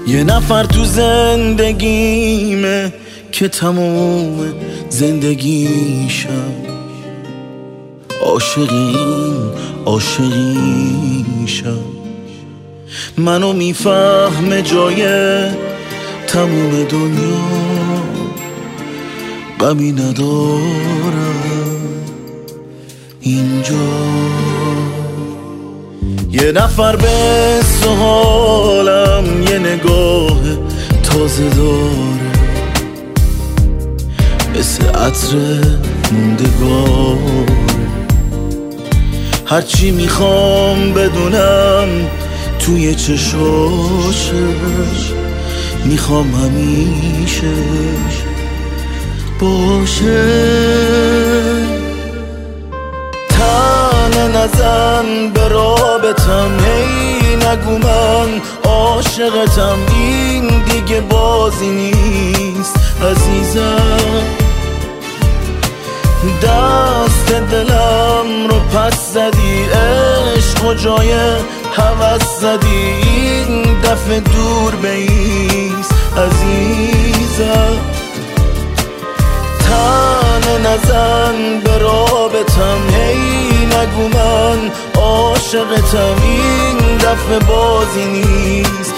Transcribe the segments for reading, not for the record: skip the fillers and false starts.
یه نفر تو زندگیمه که تموم زندگیشم عاشقیشم منو میفهمه جای تموم دنیا غمی ندارم اینجا. یه نفر به سوالم یه نگاه تازه داره، مثل عطر موندگاره. هرچی میخوام بدونم توی چشاشش، میخوام همیشه باشه. تن نزن به رابطم، هی نگو من عاشقتم، این دیگه بازی نیست عزیزم. دست دلم رو پس زدی، عشق و جای هوس زدی، این دفعه دور بیست عزیزم. تن نزن به رابطم، هی نگو من عاشقتم، این دفعه بازی نیست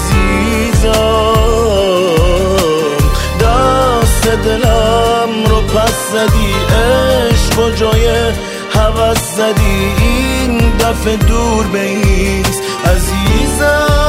عزیزم. دست دلم رو پس زدی، عشق و جای هوس زدی، این دفعه دور بیست عزیزم.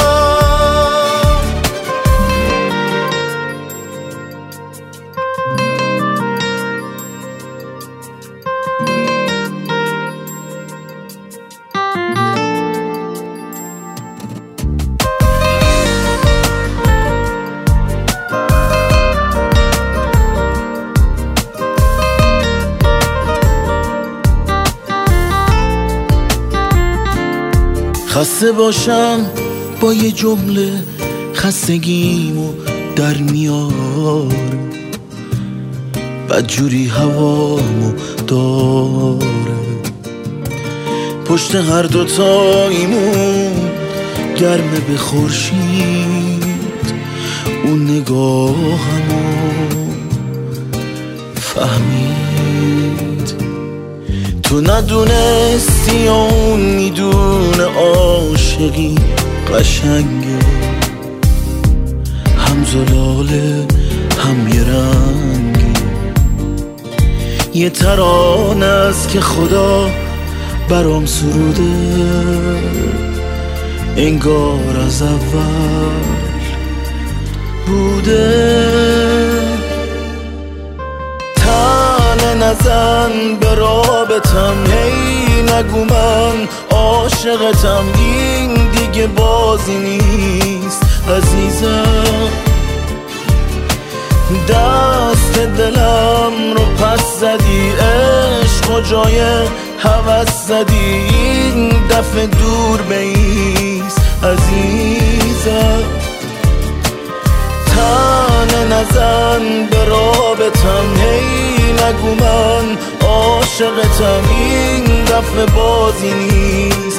خسته باشم با یه جمله خستگیمو در میار، بدجوری هوامو داره. پشت هر دوتاییمون گرمه به خورشید، اون نگاهمو فهمید. تو ندونستی اون میدونه عاشقی قشنگه، هم زلاله هم یه رنگه. یه ترانه است که خدا برام سروده، انگار از اول بوده. نزن به رابطم، هی نگو من عاشقتم، این دیگه بازی نیست عزیزم. دست دلم رو پس زدی، عشق و جای هوس زدی، این دفعه دور بیست عزیزم. تن نزن به رابطم، هی نگو من عاشقتم، این دفعه بازی نیست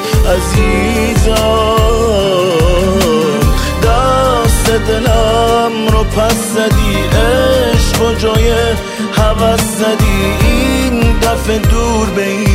عزیزم. دست دلم رو پس زدی، عشق و جای هوس زدی، این دفعه دور بیست